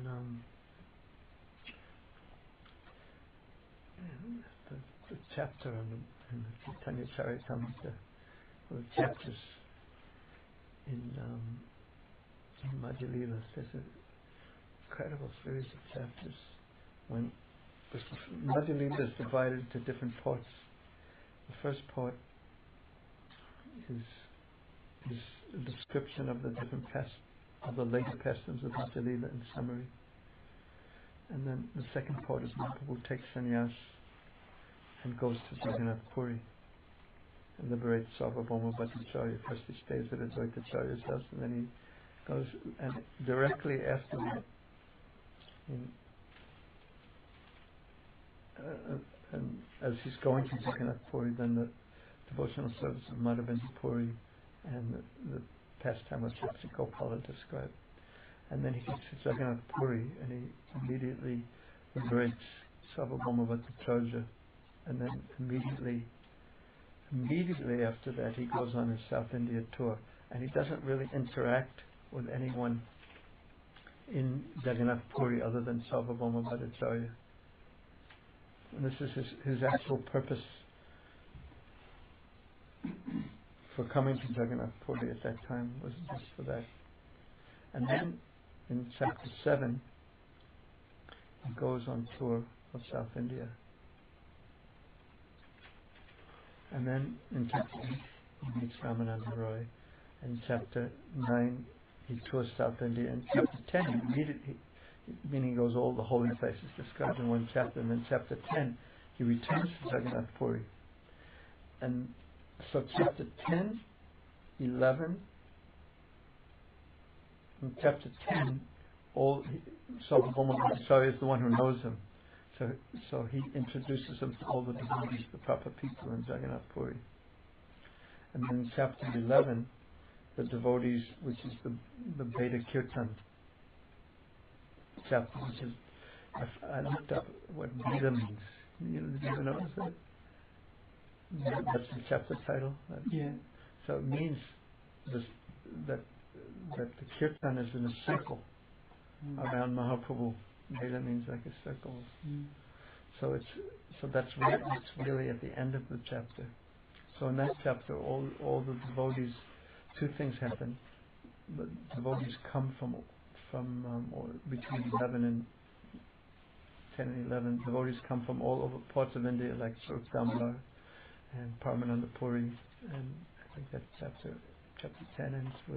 the chapter in the Chaitanya Charitamrita, or the chapters in Madhya Lila. There's an incredible series of chapters when Madhya Lila is divided into different parts. The first part is a description of the different of the later pastimes of Madhya Lila in summary. And then the second part is Mahaprabhu takes sannyas and goes to Jagannath Puri and liberates Sarvabhauma Bhattacharya. First he stays at Advaitacharya's house, and then he goes, and directly after that, and as he's going to Jagannath Puri, then the devotional service of Madhavendra Puri and the pastime of Shakti Gopala described. And then he gets to Jagannath Puri and he immediately liberates Sarvabhauma Bhattacharya, and then immediately after that he goes on his South India tour, and he doesn't really interact with anyone in Jagannath Puri other than Sarvabhauma Bhattacharya. And this is his actual purpose for coming to Jagannath Puri at that time, was just for that. And then in chapter 7 he goes on tour of South India. And then in chapter 8 he meets Ramananda Roy. And in chapter 9 he tours South India. And chapter 10 meaning he goes all the holy places described in one chapter. And then chapter 10 he returns to Jagannath Puri. And so chapter 10, 11, in chapter 10, Sarvabhauma Bhattacharya is the one who knows him. So he introduces him to all the devotees, the proper people in Jagannath Puri. And then in chapter 11, the devotees, which is the Veda Kirtan chapter, which is, I looked up what Veda means. Did you ever notice that? That's the chapter title. Yeah. So it means that the kirtan is in a circle around Mahaprabhu. Veda means like a circle. So that's really at the end of the chapter. So in that chapter, all the devotees, two things happen. The devotees come from or between 11 and 10 and 11. Devotees come from all over parts of India, like Swarup Damodar and Paramananda Puri, and I think that chapter 10 ends with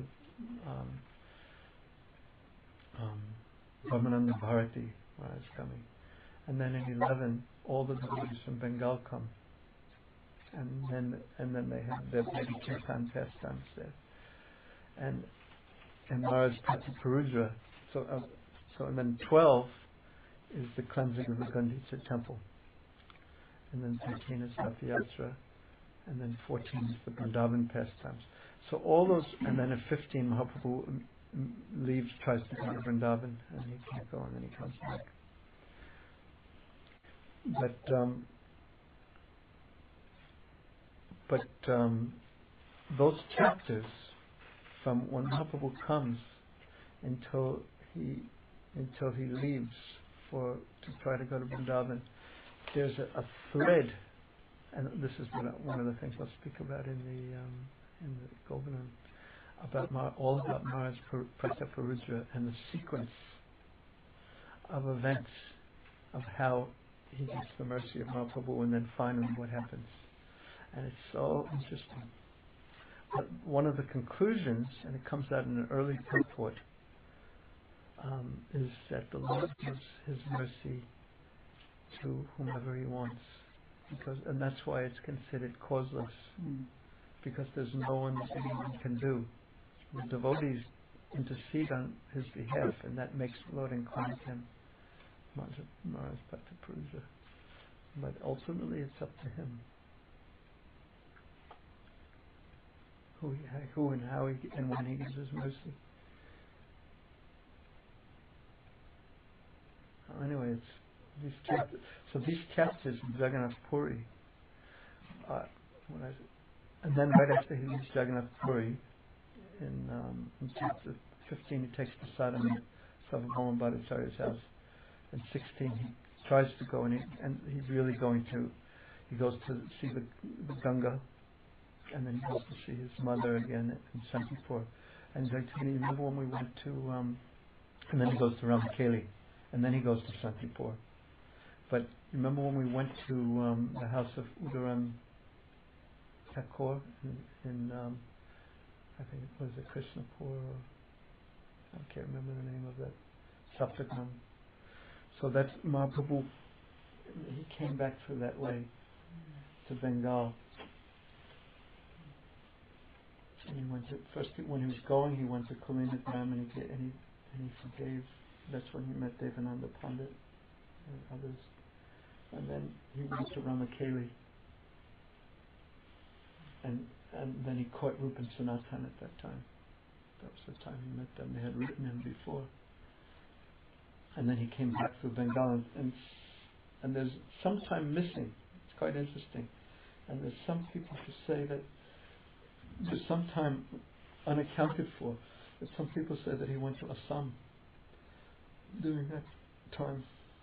Paramananda Bharati is coming. And then in 11, all the devotees from Bengal come, and then they have their baby kirtan pastimes there. And Maharaj Prataparudra. So and then 12 is the cleansing of the Gundicha temple. And then 13 is Rath Yatra, and then 14 is the Vrindavan pastimes. So all those, and then at 15 Mahaprabhu leaves, tries to go to Vrindavan, and he can't go, and then he comes back. But those chapters, from when Mahaprabhu comes until he leaves to try to go to Vrindavan, there's a thread, and this is one of the things I'll speak about in the Govardhan, all about Maharaj Prataparudra and the sequence of events of how he gets the mercy of Mahaprabhu, and then finally what happens. And it's so interesting. But one of the conclusions, and it comes out in an early purport, is that the Lord gives His mercy to whomever He wants, and that's why it's considered causeless, because there's no one that anyone can do. The devotees intercede on His behalf, and that makes the Lord incline him, Maharaj Prataparudra. But ultimately, it's up to Him. Who and how and when He gives His mercy. Anyway, it's these chapters. So these chapters in Jagannath Puri, and then right after he leaves Jagannath Puri, in chapter 15 he takes Prasad and Sarvabhauma Bhattacharya's house. In 16 he tries to go, and he's really going to. He goes to see the Ganga, and then he goes to see his mother again in Santipur. And you remember when we went to, and then he goes to Ramakeli, and then he goes to Santipur. But remember when we went to the house of Udaram Thakur in I think it was a Krishnapur, or I can't remember the name of that, Saptagram. So that's Mahaprabhu, he came back through that way to Bengal. And he went to, first when he was going, he went to Kalinagram and he forgave. That's when he met Devananda Pandit and others. And then he went to Ramakeli. And then he caught Rupan Sanatan at that time. That was the time he met them. They had written him before. And then he came back through Bengal, and there's some time missing. It's quite interesting. And there's some people who say that there's some time unaccounted for. That some people say that he went to Assam during that time.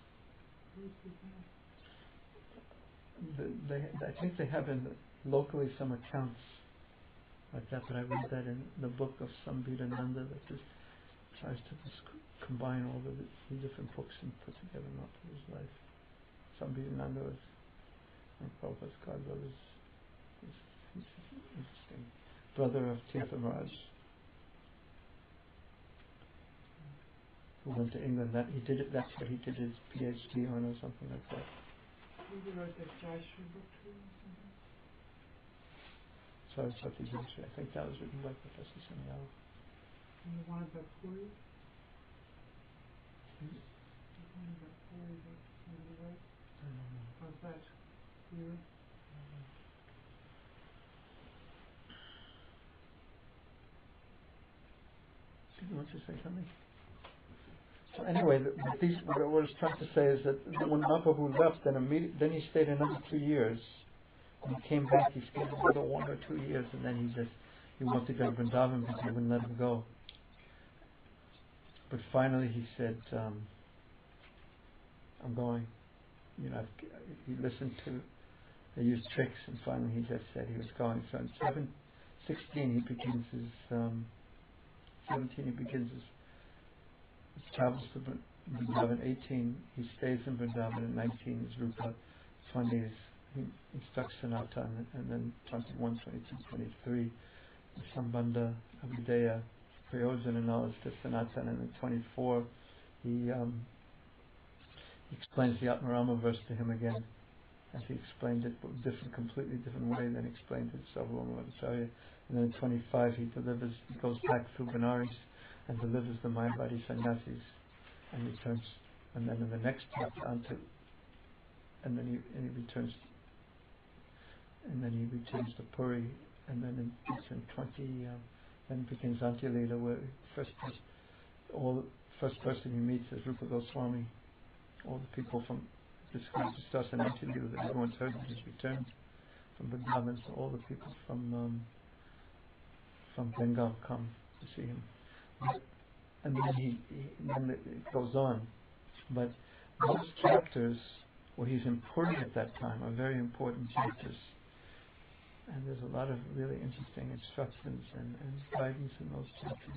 I think they have locally some accounts like that, but I read that in the book of Sambidananda that just tries to combine all the different books and put together not to his life. Sambidananda was one of Prabhupada's godbrothers. He's interesting. Brother of Tirtha Maharaj, who went to England. That's what he did his PhD on, or something like that. Who wrote that Jayashree book too? Saraswati Jayashree. I think that was written by Professor Sanyal. And the one about Puri? The one about Puri that somebody wrote? I don't know. How's that? You? Did you want to say something? So anyway, what I was trying to say is that when Mahaprabhu left, then he stayed another 2 years. When he came back, he stayed another 1 or 2 years, and then he wanted to go to Vrindavan, but they wouldn't let him go. But finally he said, I'm going. He listened to, they used tricks, and finally he just said he was going. So in 16 he begins his, 17 he begins his travels to Vrindavan. 18 he stays in Vrindavan, and 19 is Rupa. 20 is he instructs Sanatan, and then 21, 22, 23 Sambandha, Avideya, Prayojana knowledge to Sanatan, and then 24 he explains the Atmarama verse to him again, as he explained it, but completely different way than explained it to Sarvabhauma Bhattacharya. And then in 25 he goes back through Benares and delivers the Mayavadi sannyasis, and returns. And then in the next chapter and then he returns to Puri, and then in 20 then begins Antya-lila, where first person he meets is Rupa Goswami. All the people from this starts an Antya-lila that everyone's heard that he's returned from Vrindavan, so all the people from Bengal come to see him. And then then it goes on. But those chapters where he's in Puri at that time are very important chapters. And there's a lot of really interesting instructions and guidance in those chapters.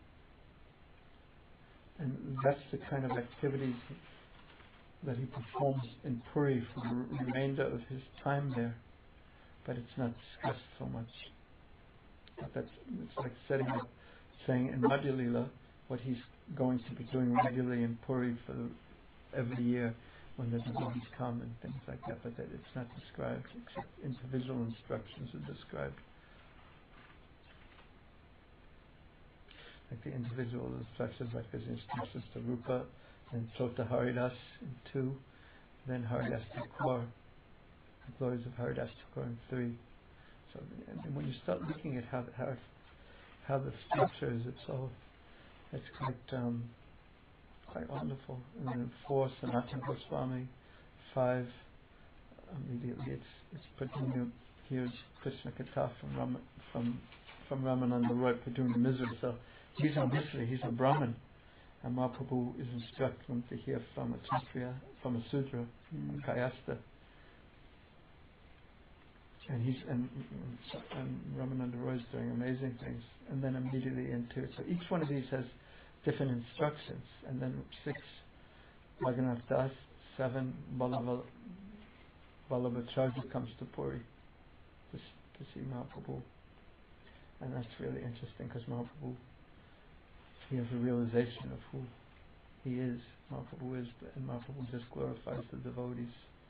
And that's the kind of activities that he performs in Puri for the remainder of his time there. But it's not discussed so much. But it's like saying in Madhya Lila what he's going to be doing regularly in Puri for every year when the devotees come and things like that, but that it's not described, except individual instructions are described. Like the individual instructions, like there's instructions to Rupa, and Chota Haridas in 2, then Haridas Thakur, the glories of Haridas Thakur in 3. So and when you start looking at how the structure is, it's quite wonderful. And then 4, Sanatana Goswami. 5, immediately it's Pradyumna hears Krishna Katha from Ramananda Roy, Pradyumna Misra. So he's a Misri, he's a Brahmin. And Mahaprabhu is instructing him to hear from a Kshatriya, from a Sudra, a Kayastha. And Ramananda Roy is doing amazing things. And then immediately into it. So each one of these has different instructions. And then 6, Raghunath Das. 7, Vallabhacharya comes to Puri to see Mahaprabhu. And that's really interesting because Mahaprabhu, he has a realization of who he is, Mahaprabhu is, and Mahaprabhu just glorifies the devotees.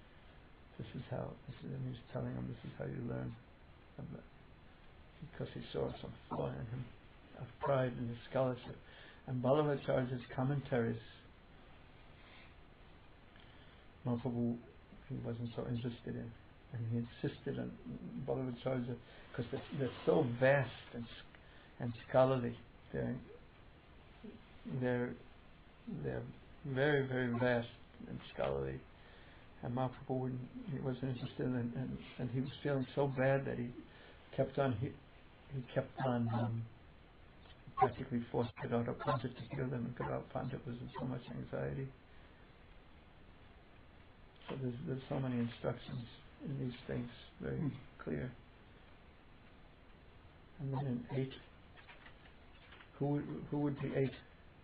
And he's telling him, this is how you learn. Because he saw some flaw in him, of pride in his scholarship. And Vallabhacharya's commentaries, Mahaprabhu, he wasn't so interested in. And he insisted on Vallabhacharya because they're so vast and scholarly. They're very, very vast and scholarly. And Mahaprabhu, he wasn't interested in, and he was feeling so bad that he kept on practically forced Gadadhar Pandit to hear them, and Gadadhar Pandit was in so much anxiety. So there's so many instructions in these things, very clear. And then in 8, who would be 8?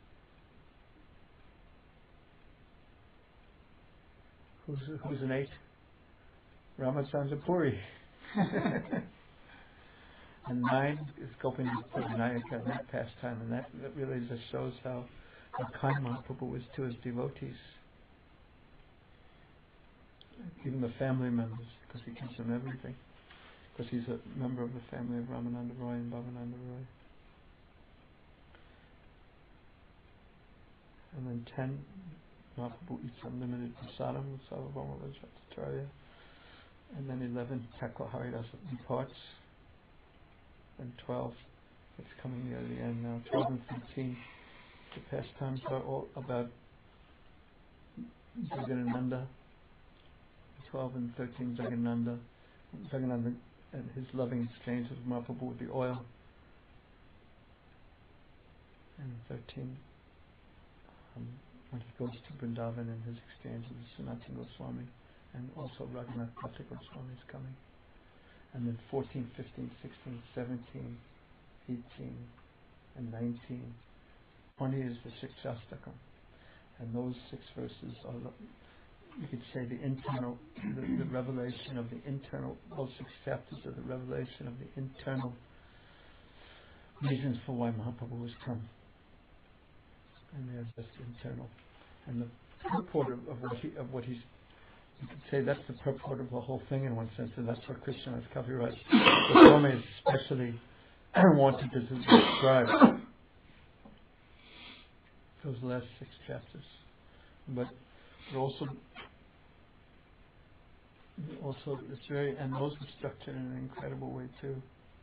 Who's an 8? Ramachandra Puri. And 9 is Gopinath Vinayaka, that pastime, and that really just shows how kind Mahaprabhu is to his devotees. Even the family members, because he gives them everything. Because he's a member of the family of Ramananda Roy and Bhavananda Roy. And then 10, Mahaprabhu eats unlimited prasadam with Sarvabhauma Vajracharya. And then 11, Thakur Haridasa departs. And 12, it's coming near the end now. 12 and 13, the pastimes are all about Jagadananda. 12 and 13, Jagannatha and his loving exchange with Mahaprabhu with the oil. And 13, when he goes to Vrindavan and his exchange with Sanatana Goswami, and also Raghunath Bhatta Goswami is coming. And then 14, 15, 16, 17, 18, and 19. 20 is the Shikshastakam. And those 6 verses are, you could say, the internal, the revelation of the internal, those 6 chapters are the revelation of the internal reasons for why Mahaprabhu has come. And they're just internal. And the purport of what he's, you could say that's the purport of the whole thing in one sense, and that's what Krishna Kaviraj Goswami especially wanted to describe those last 6 chapters. But also it's very, and those are structured in an incredible way too.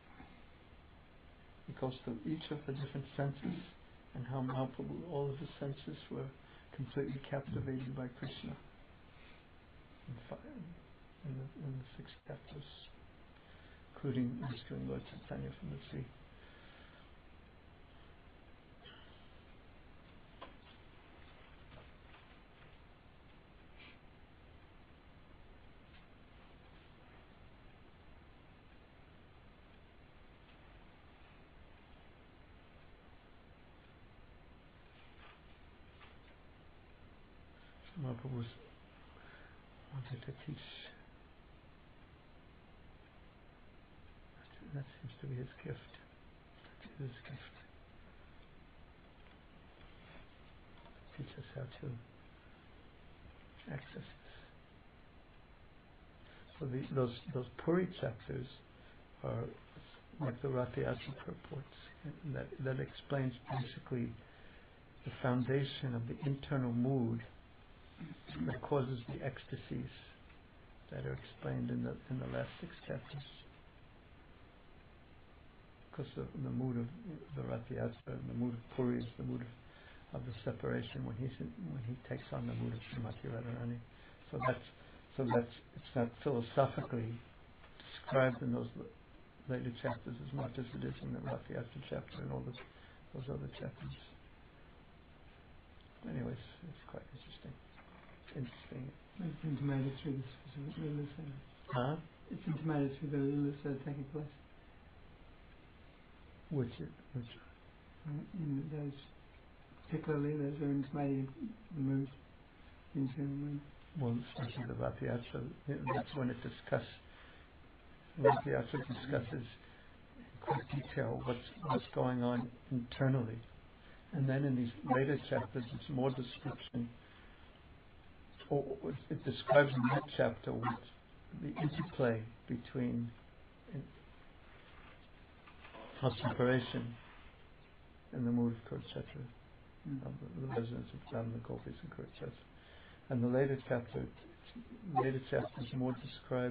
It goes through each of the different senses and how Mahaprabhu, all of the senses were completely captivated by Krishna in the 6 chapters, including rescuing Lord Chaitanya from the sea. Mahaprabhu wanted to teach. That seems to be his gift. That's his gift. Teach us how to access this. So those Puri chapters are like the Rathayatra purports, and that explains basically the foundation of the internal mood that causes the ecstasies that are explained in the last 6 chapters. Because the mood of the Rathayatra and the mood of Puri is the mood of the separation when he takes on the mood of Srimati Radharani. So so that's it's not philosophically described in those later chapters as much as it is in the Rathayatra chapter and all those other chapters. Anyways, it's quite interesting. It's intimated through the specific lilas. Huh? It's intimated through the lilas that are taking place. Which In those particular lilas are intimating the mood, the internal mood. well, especially the Rathayatra, that's when it Rathayatra discusses in quick detail what's going on internally. And then in these later chapters, it's more description. Or it describes in that chapter what the interplay between of separation and the mood of Kurukshetra, the residents of Dhamma, the Gopis and Kurukshetra. And the later chapters more describe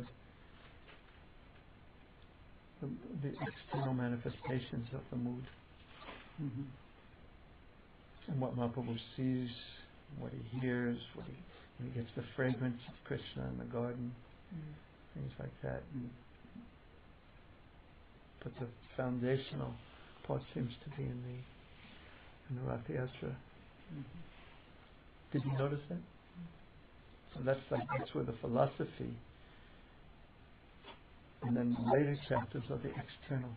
the external manifestations of the mood. Mm-hmm. And what Mahaprabhu sees, what he hears, when he gets the fragrance of Krishna in the garden, things like that. But the foundational part seems to be in the Rathayatra. Did you notice that? So that's where the philosophy, and then the later chapters are the external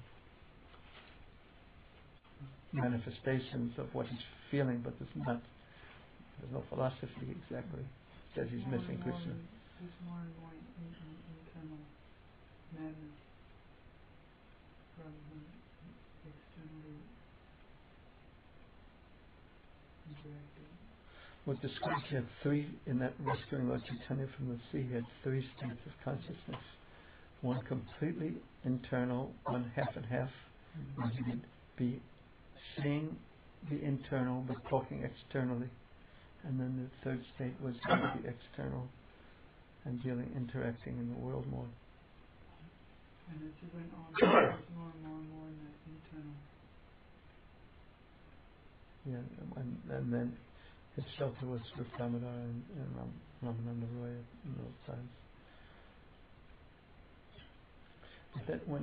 manifestations of what he's feeling, but there's no philosophy exactly. It says he's missing Krishna. There's more and more internal madness rather than externally interacting. What describes he had three, in that rescuing Lord Chaitanya from the sea, he had three states of consciousness. One completely internal, one half and half, where he would be seeing the internal but talking externally. And then the third state was the external and interacting in the world more. And as it went on, there was more and more and more in that internal. Yeah, and then his shelter was with Damodar and Ramananda Roy in those times. But that when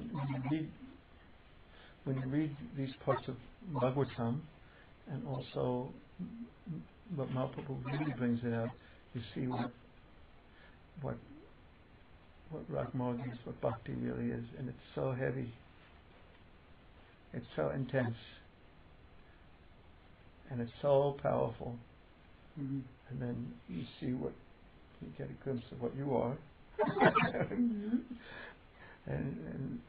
you read these parts of Bhagavatam, and also what Mahaprabhu really brings it out, you see what Ragmarg is, what Bhakti really is, and it's so heavy, it's so intense, and it's so powerful. Mm-hmm. And then you get a glimpse of what you are, and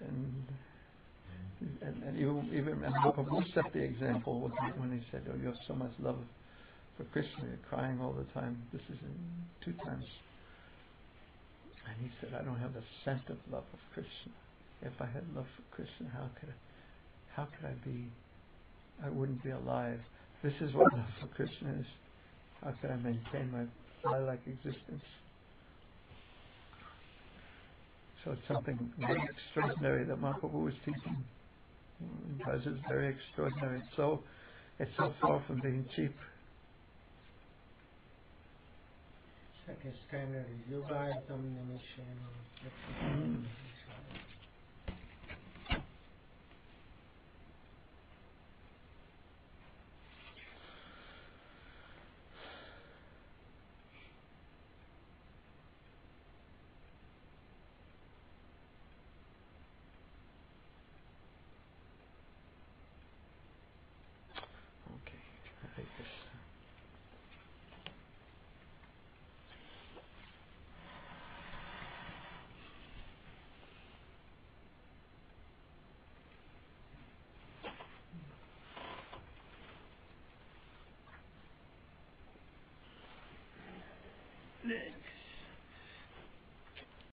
even Mahaprabhu set the example when he said, "Oh, you have so much love for Krishna, you're crying all the time." This is in 2 times. And he said, "I don't have the scent of love of Krishna. If I had love for Krishna, how could I be? I wouldn't be alive. This is what love for Krishna is. How could I maintain my fly-like existence?" So it's something very extraordinary that Mahaprabhu was teaching. Because it's very extraordinary. It's so far from being cheap. It's like a standard. Yogayatam Nimishena. Okay, I think this. Next.